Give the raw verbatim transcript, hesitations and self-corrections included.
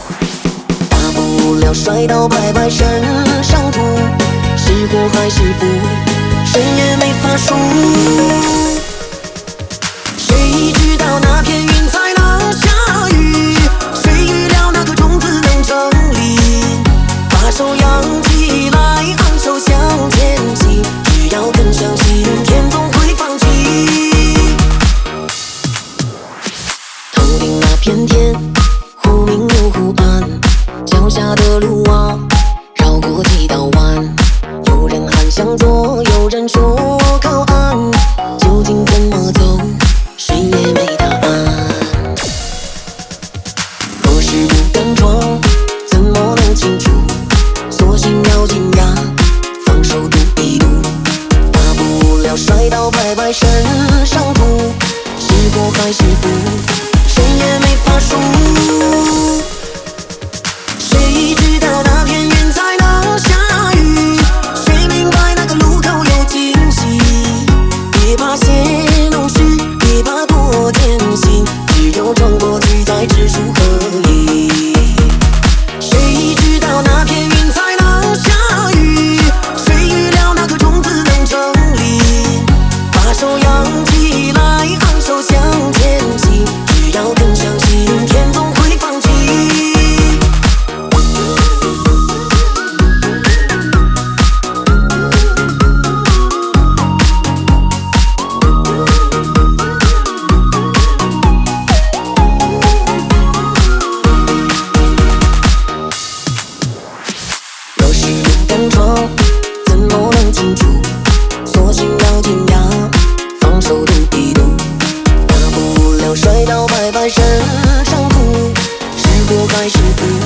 大不了摔倒拍拍身上土，是祸还是福，谁也没法说。谁知道那片云才能下雨，谁预料那颗种子能成立。把手扬起来，昂首向前行，只要肯相信，天总会放晴。头顶那片天，忽明又忽暗，脚下的路啊，绕过几道弯。有人喊向左，有人说靠岸，究竟怎么走，谁也没答案。若是不敢闯，怎么能清楚？索性咬紧牙，放手赌一赌。大不了摔倒拍拍身上土，是祸还是福，谁也没法说。谁知道那片云才能下雨，谁明白那个路口有惊喜。别怕些弄湿，别怕多艰辛，只有闯过去才知书何意。谁知道那片云才能下雨，谁预料那颗种子能成立。把手扬起来，昂首向前行，只要肯相信，天总会放晴。若是不敢闯，怎么能清楚？索性咬紧牙，放手赌一赌。大不了摔倒拍拍身上土，是祸还是福，